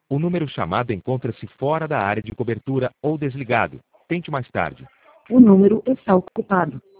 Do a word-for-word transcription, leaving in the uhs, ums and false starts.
O número chamado encontra-se fora da área de cobertura ou desligado. Tente mais tarde. O número está ocupado.